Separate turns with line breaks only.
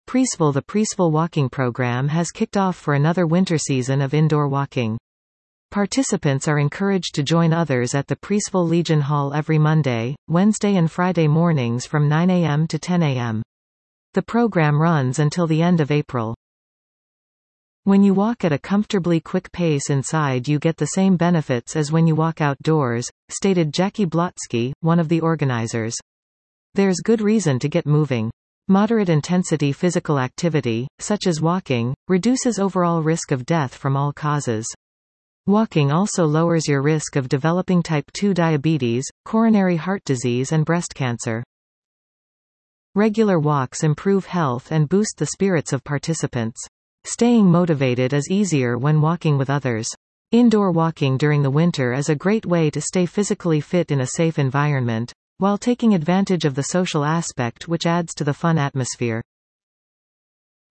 Preeceville. The Preeceville Walking Program has kicked off for another winter season of indoor walking. Participants are encouraged to join others at the Preeceville Legion Hall every Monday, Wednesday and Friday mornings from 9 a.m. to 10 a.m. The program runs until the end of April. When you walk at a comfortably quick pace inside, you get the same benefits as when you walk outdoors, stated Jackie Blotsky, one of the organizers. There's good reason to get moving. Moderate intensity physical activity, such as walking, reduces overall risk of death from all causes. Walking also lowers your risk of developing type 2 diabetes, coronary heart disease and breast cancer. Regular walks improve health and boost the spirits of participants. Staying motivated is easier when walking with others. Indoor walking during the winter is a great way to stay physically fit in a safe environment, while taking advantage of the social aspect which adds to the fun atmosphere.